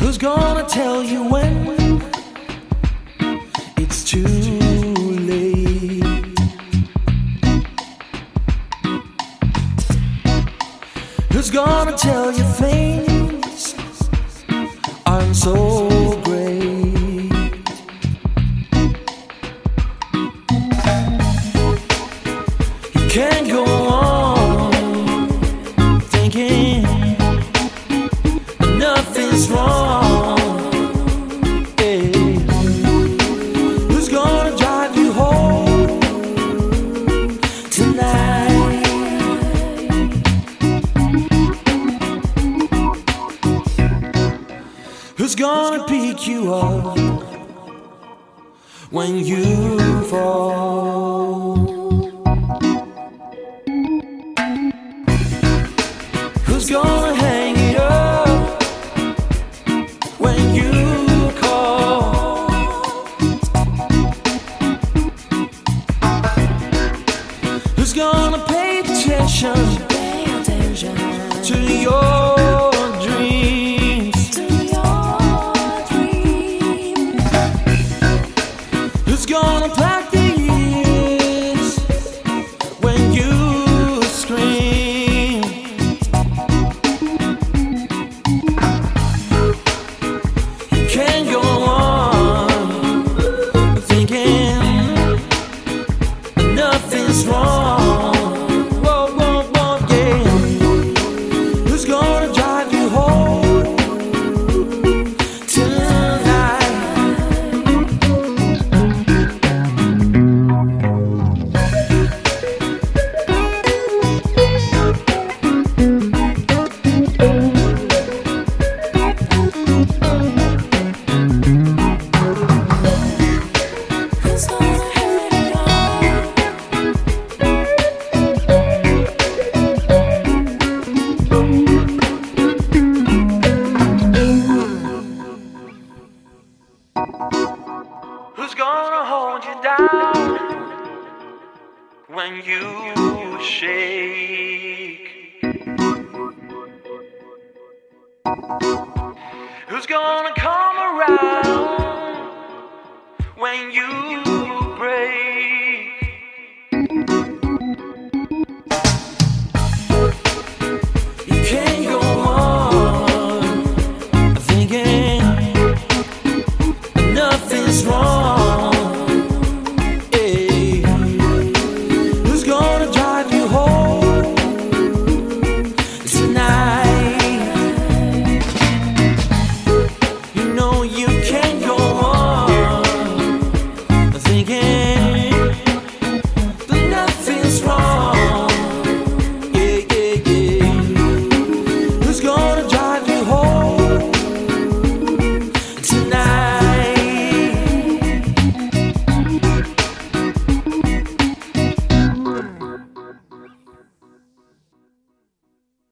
Who's gonna tell you when it's too late? Who's gonna tell you things aren't so great? You can't go on thinking nothing's wrong. Yeah. Who's gonna drive you home tonight? Who's gonna pick you up when you fall? Who's gonna hang it up when you call? Who's gonna pay attention to your dreams? Who's gonna pack the ears when you scream? You can't go on thinking nothing's wrong. Whoa, whoa, whoa, yeah. Who's gonna drive you home tonight? Who's gonna hurt it all? Who's gonna hold you down when you shake? Who's gonna come around when you